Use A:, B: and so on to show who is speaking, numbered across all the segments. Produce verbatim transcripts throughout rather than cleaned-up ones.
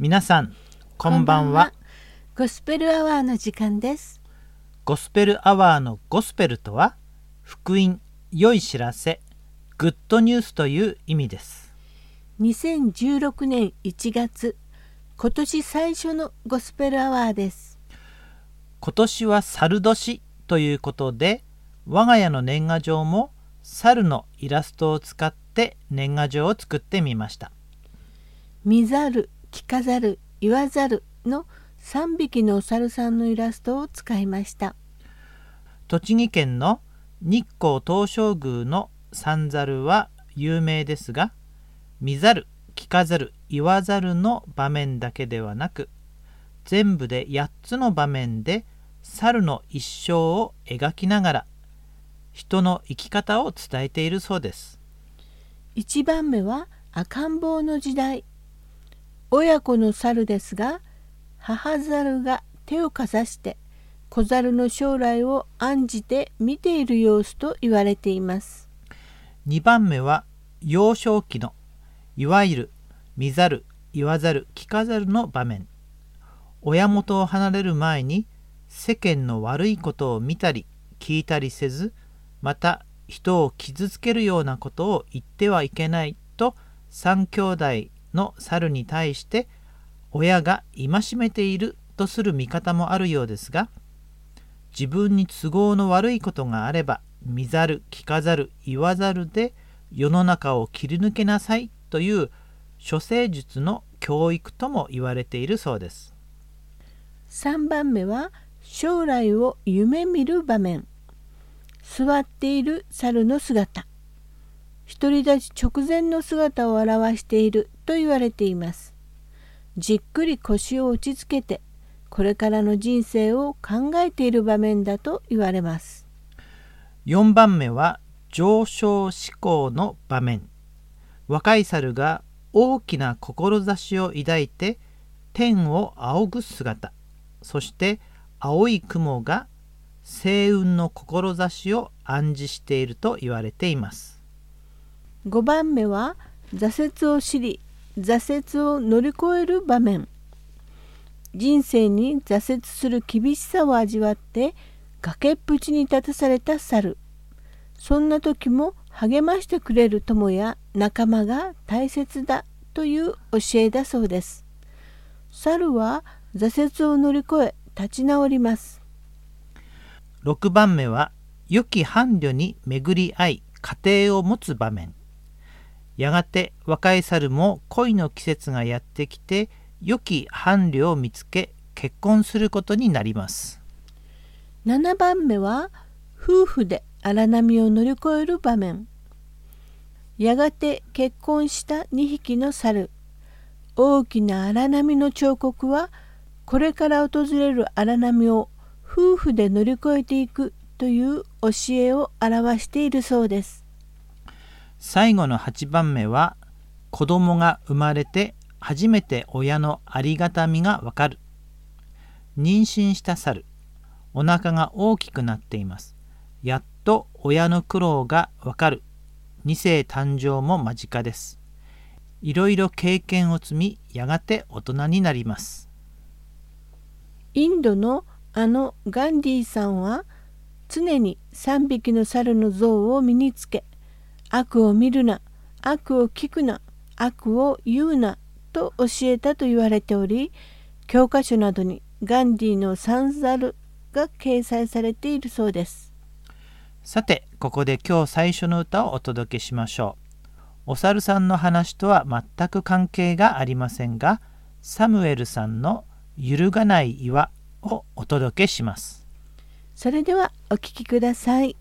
A: 皆さんこんばんは。
B: ゴスペルアワーの時間です。
A: ゴスペルアワーのゴスペルとは福音、良い知らせ、グッドニュースという意味です。
B: にせんじゅうろくねんいちがつ、今年最初のゴスペルアワーです。
A: 今年は猿年ということで、我が家の年賀状も猿のイラストを使って年賀状を作ってみました。
B: 見ざる、聞かざる、言わざるのさんびきのお猿さんのイラストを使いました。
A: 栃木県の日光東照宮の三猿は有名ですが、見ざる、聞かざる、言わざるの場面だけではなく、全部でやっつの場面で猿の一生を描きながら人の生き方を伝えているそうです。
B: いちばんめは赤ん坊の時代。親子の猿ですが、母猿が手をかざして子猿の将来を案じて見ている様子と言われています。
A: にばんめは幼少期のいわゆる見ざる、言わざる、聞かざるの場面。親元を離れる前に世間の悪いことを見たり聞いたりせず、また人を傷つけるようなことを言ってはいけないと三兄弟の猿に対して親が戒めているとする見方もあるようですが、自分に都合の悪いことがあれば見ざる、聞かざる、言わざるで世の中を切り抜けなさいという処世術の教育とも言われているそうです。
B: さんばんめは将来を夢見る場面。座っている猿の姿。独り立ち直前の姿を表していると言われています。じっくり腰を落ち着けてこれからの人生を考えている場面だと言われます。
A: よんばんめは上昇志向の場面。若い猿が大きな志を抱いて天を仰ぐ姿。そして青い雲が星雲の志を暗示していると言われています。
B: ごばんめは挫折を知り挫折を乗り越える場面。人生に挫折する厳しさを味わって崖っぷちに立たされた猿。そんな時も励ましてくれる友や仲間が大切だという教えだそうです。猿は挫折を乗り越え立ち直ります。
A: ろくばんめは良き伴侶に巡り合い家庭を持つ場面。やがて若い猿も恋の季節がやってきて良き伴侶を見つけ結婚することになります。
B: ななばんめは夫婦で荒波を乗り越える場面。やがて結婚したにひきの猿。大きな荒波の彫刻はこれから訪れる荒波を夫婦で乗り越えていくという教えを表しているそうです。
A: 最後のはちばんめは子供が生まれて初めて親のありがたみがわかる。妊娠した猿。お腹が大きくなっています。やっと親の苦労がわかる。に世誕生も間近です。いろいろ経験を積み、やがて大人になります。
B: インドのあのガンディさんは常にさんびきの猿の像を身につけ、悪を見るな、悪を聞くな、悪を言うなと教えたと言われており、教科書などにガンディの三猿が掲載されているそうです。
A: さて、ここで今日最初の歌をお届けしましょう。お猿さんの話とは全く関係がありませんが、サムエルさんの揺るがない岩をお届けします。
B: それではお聞きください。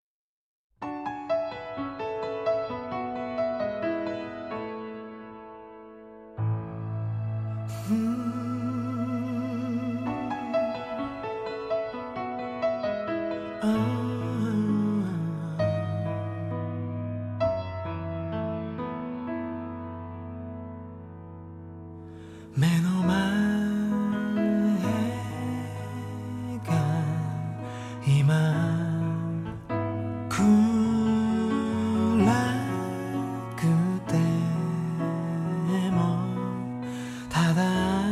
C: 目の前が今暗くてもただ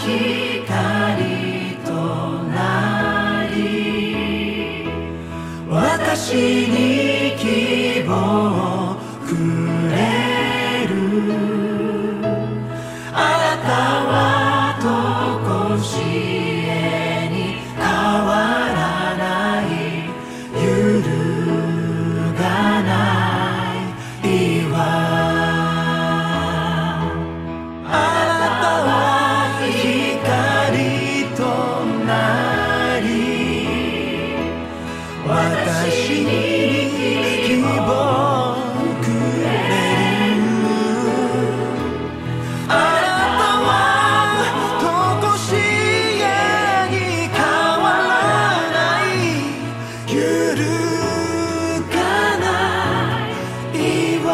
C: 光となり私に希望をくれるあなたはとこしえに変わらない揺るがない岩あなたは光となり私に希望をくれるあなたはとこしえに変わらない揺るがない岩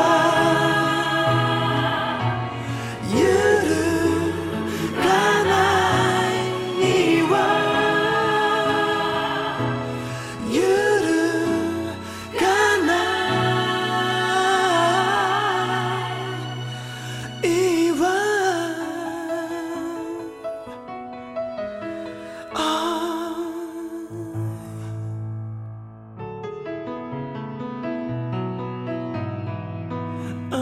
C: 揺るがない岩揺るがない岩ああ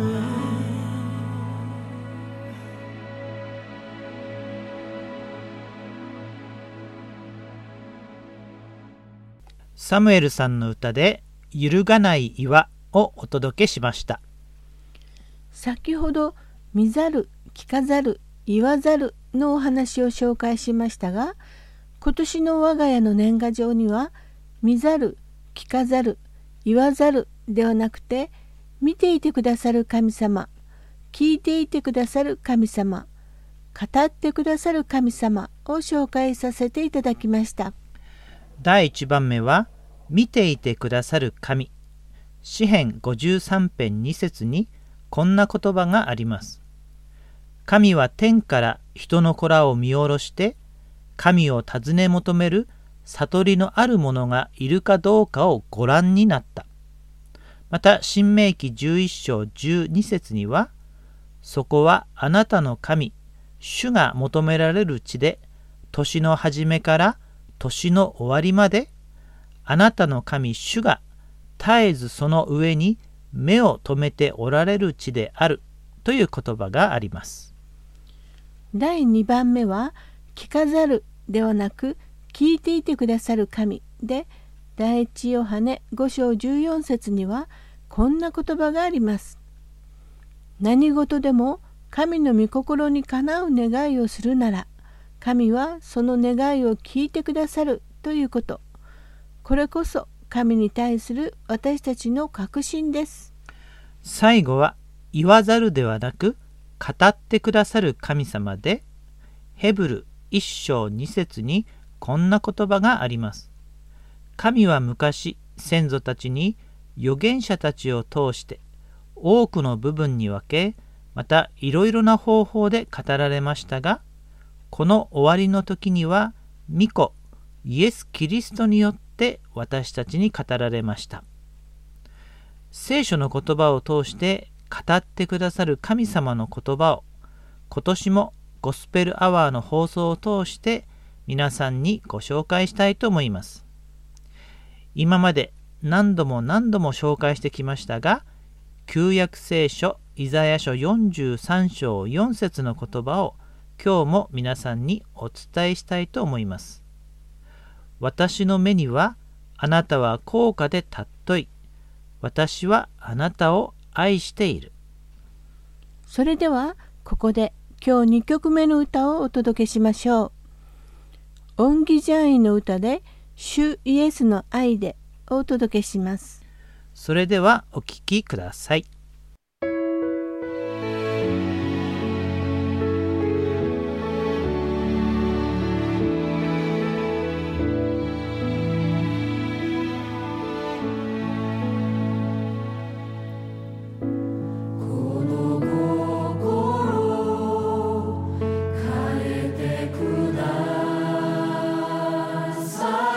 A: サムエルさんの歌で揺るがない岩をお届けしました。
B: 先ほど見ざる、聞かざる、言わざるのお話を紹介しましたが、今年の我が家の年賀状には見ざる、聞かざる、言わざるではなくて、見ていてくださる神様、聞いていてくださる神様、語ってくださる神様を紹介させていただきました。
A: だいいちばんめは見ていてくださる神。詩編ごじゅうさん編に節にこんな言葉があります。神は天から人の子らを見下ろして神を尋ね求める悟りのある者がいるかどうかをご覧になった。また申命記じゅういっ章じゅうに節には、そこはあなたの神主が求められる地で、年の初めから年の終わりまであなたの神主が絶えずその上に目を留めておられる地であるという言葉があります。
B: だいにばんめは聞かざるではなく聞いていてくださる神で、第一ヨハネご章じゅうよん節にはこんな言葉があります。何事でも神の御心にかなう願いをするなら、神はその願いを聞いてくださるということ。これこそ神に対する私たちの確信です。
A: 最後は言わざるではなく語ってくださる神様で、ヘブルいっ章に節にこんな言葉があります。神は昔先祖たちに預言者たちを通して多くの部分に分け、またいろいろな方法で語られましたが、この終わりの時には御子イエス・キリストによって私たちに語られました。聖書の言葉を通して語ってくださる神様の言葉を、今年もゴスペルアワーの放送を通して皆さんにご紹介したいと思います。今まで何度も何度も紹介してきましたが、旧約聖書イザヤ書よんじゅうさん章よん節の言葉を今日も皆さんにお伝えしたいと思います。私の目にはあなたは高価で尊い。私はあなたを愛している。
B: それではここで今日にきょくめの歌をお届けしましょう。オンギジャーイの歌で主イエスの愛でをお届けします。
A: それではお聴きください。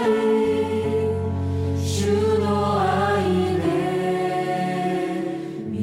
C: 主の愛で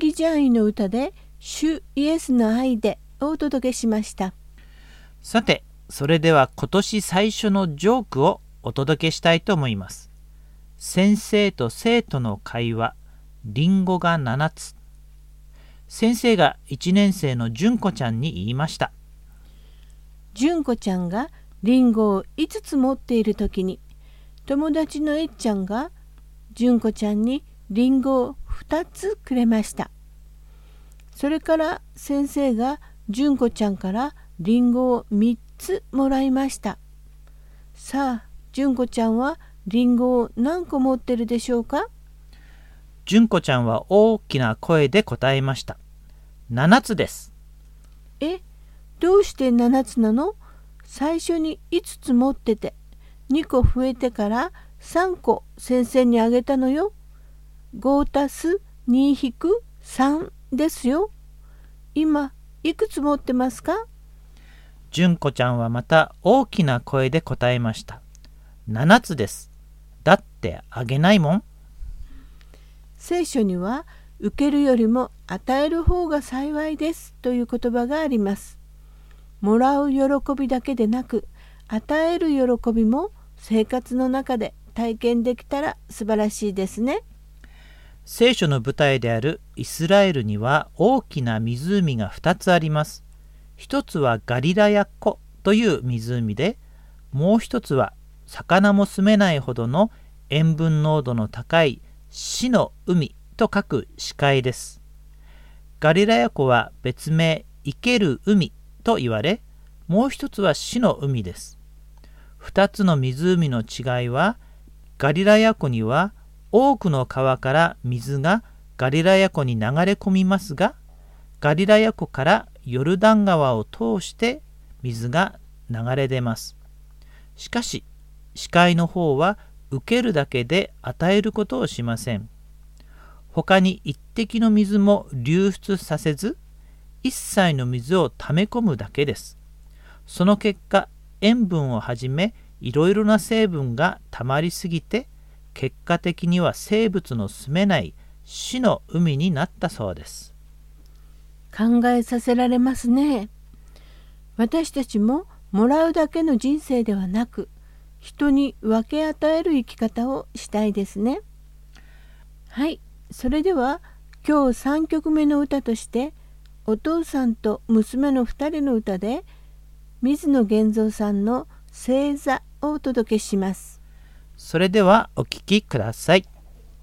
B: ギジャンイの歌で主イエスの愛でをお届けしました。
A: さて、それでは今年最初のジョークをお届けしたいと思います。先生と生徒の会話、リンゴがななつ。先生がいちねん生の純子ちゃんに言いました。
B: 純子ちゃんがリンゴをいつつ持っているときに、友達のえっちゃんが純子ちゃんにリンゴをふたつくれました。それから先生が純子ちゃんからリンゴをみっつもらいました。さあ、純子ちゃんはリンゴを何個持ってるでしょうか？
A: 純子ちゃんは大きな声で答えました。ななつです。
B: え、どうしてななつなの？最初にいつつ持ってて、にこ増えてからさんこ先生にあげたのよ。ごたすにひくさんですよ。今いくつ持ってますか？
A: 純子ちゃんはまた大きな声で答えました。ななつです。だってあげないもん。
B: 聖書には受けるよりも与える方が幸いですという言葉があります。もらう喜びだけでなく、与える喜びも生活の中で体験できたら素晴らしいですね。
A: 聖書の舞台であるイスラエルには大きな湖がふたつあります。一つはガリラヤ湖という湖で、もう一つは魚も住めないほどの塩分濃度の高い死の海と書く死海です。ガリラヤ湖は別名生ける海と言われ、もう一つは死の海です。二つの湖の違いは、ガリラヤ湖には多くの川から水がガリラヤ湖に流れ込みますが、ガリラヤ湖からヨルダン川を通して水が流れ出ます。しかし、死海の方は受けるだけで与えることをしません。他に一滴の水も流出させず、一切の水を溜め込むだけです。その結果、塩分をはじめいろいろな成分が溜まりすぎて、結果的には生物の住めない死の海になったそうです。
B: 考えさせられますね。私たちももらうだけの人生ではなく、人に分け与える生き方をしたいですね。はい、それでは今日さんきょくめの歌として、お父さんと娘のふたりの歌で水野源三さんの星座をお届けします。
A: それではお聴きください。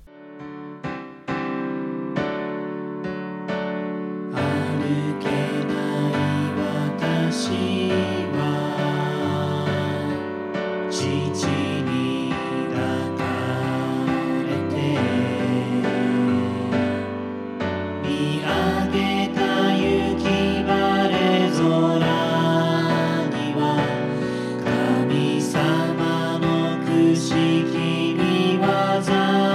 C: 歩けない私は父に抱かれて、見上げた雪晴れ空には神様の不思議に技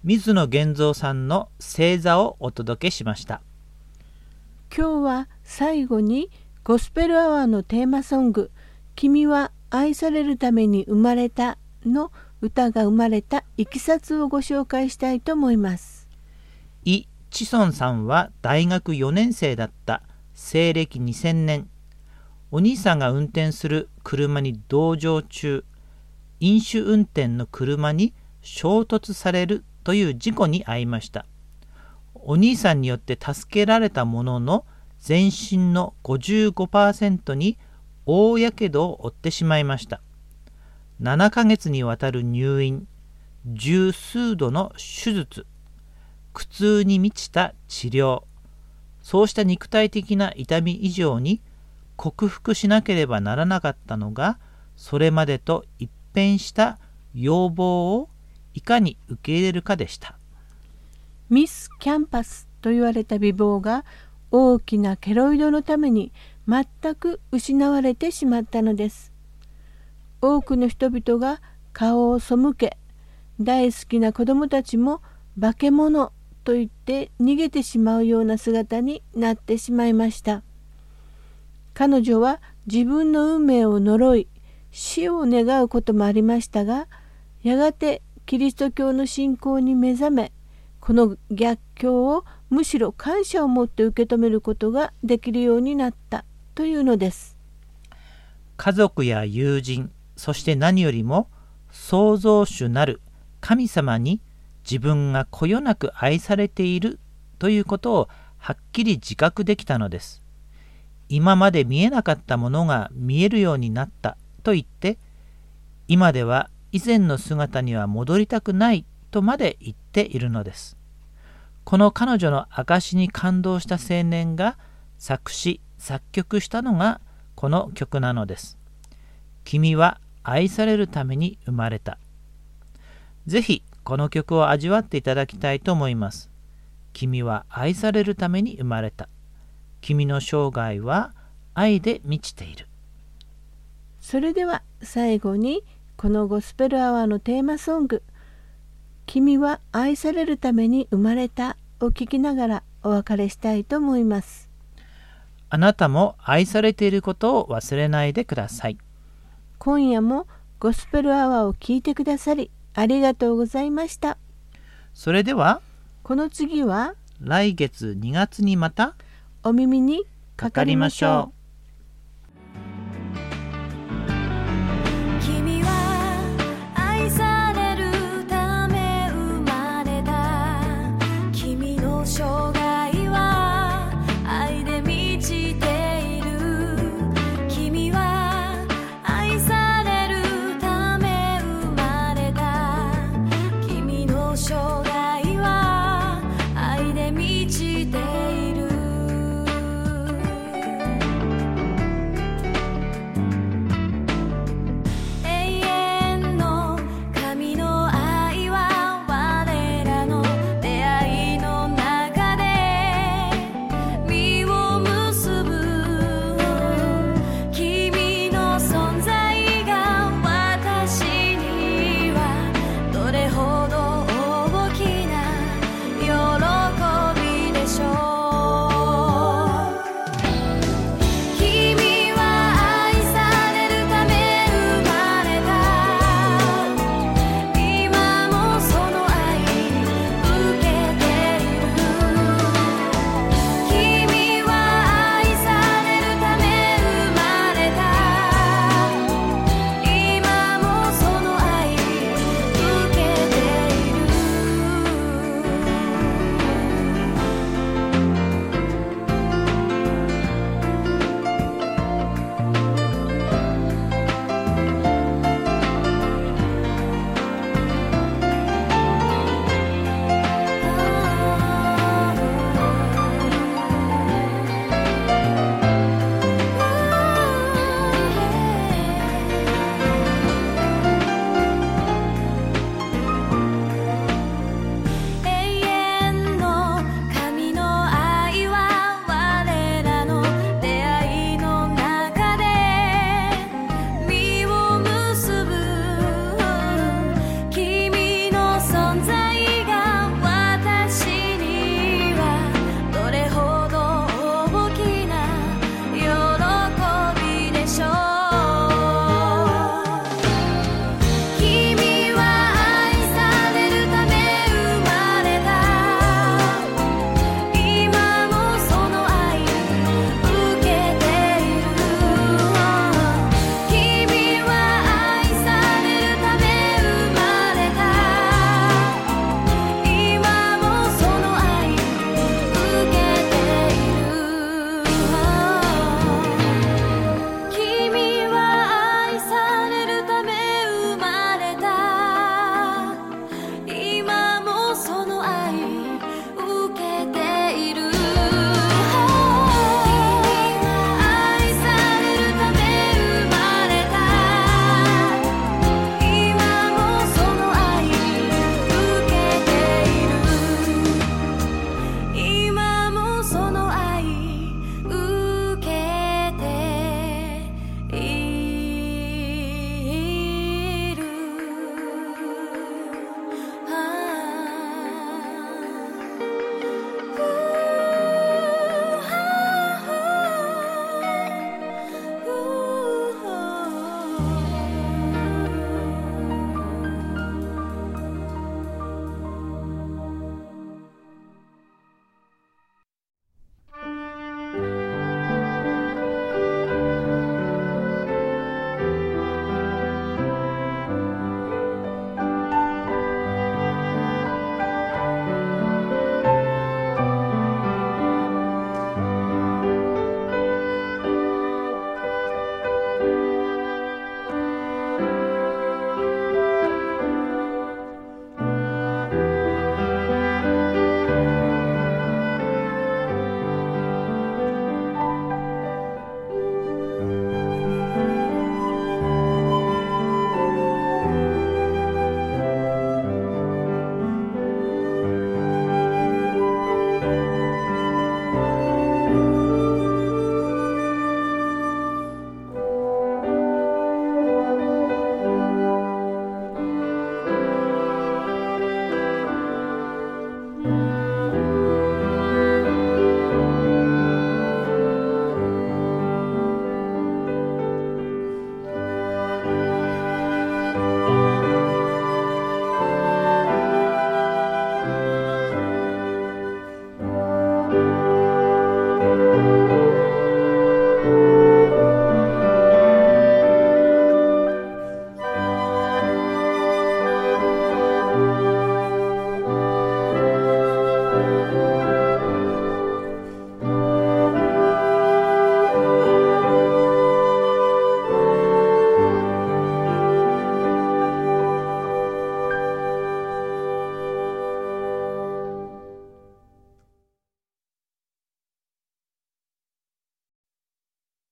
A: 水野源三さんの星座をお届けしました。
B: 今日は最後にゴスペルアワーのテーマソング「君は愛されるために生まれた」の歌が生まれたいきさつをご紹介したいと思います。
A: イ・チソンさんは大学よねん生だった西暦にせんねん。お兄さんが運転する車に同乗中、飲酒運転の車に衝突されるという事故に遭いました。お兄さんによって助けられたものの、全身の ごじゅうごパーセント に大やけどを負ってしまいました。ななかげつにわたる入院、十数度の手術、苦痛に満ちた治療、そうした肉体的な痛み以上に克服しなければならなかったのが、それまでと一変した要望をいかに受け入れるかでした。
B: ミス・キャンパスと言われた美貌が大きなケロイドのために全く失われてしまったのです。多くの人々が顔を背け、大好きな子供たちも化け物と言って逃げてしまうような姿になってしまいました。彼女は自分の運命を呪い、死を願うこともありましたが、やがてキリスト教の信仰に目覚め、この逆境をむしろ感謝を持って受け止めることができるようになったというのです。
A: 家族や友人、そして何よりも創造主なる神様に自分がこよなく愛されているということをはっきり自覚できたのです。今まで見えなかったものが見えるようになったと言って、今では以前の姿には戻りたくないとまで言っているのです。この彼女の証に感動した青年が作詞作曲したのがこの曲なのです。君は愛されるために生まれた。ぜひこの曲を味わっていただきたいと思います。君は愛されるために生まれた。君の生涯は愛で満ちている。
B: それでは最後にこのゴスペルアワーのテーマソング、君は愛されるために生まれたを聞きながらお別れしたいと思います。
A: あなたも愛されていることを忘れないでください。
B: 今夜もゴスペルアワーを聞いてくださりありがとうございました。
A: それでは
B: この次は
A: 来月にがつにまた
B: お耳にかかりましょう。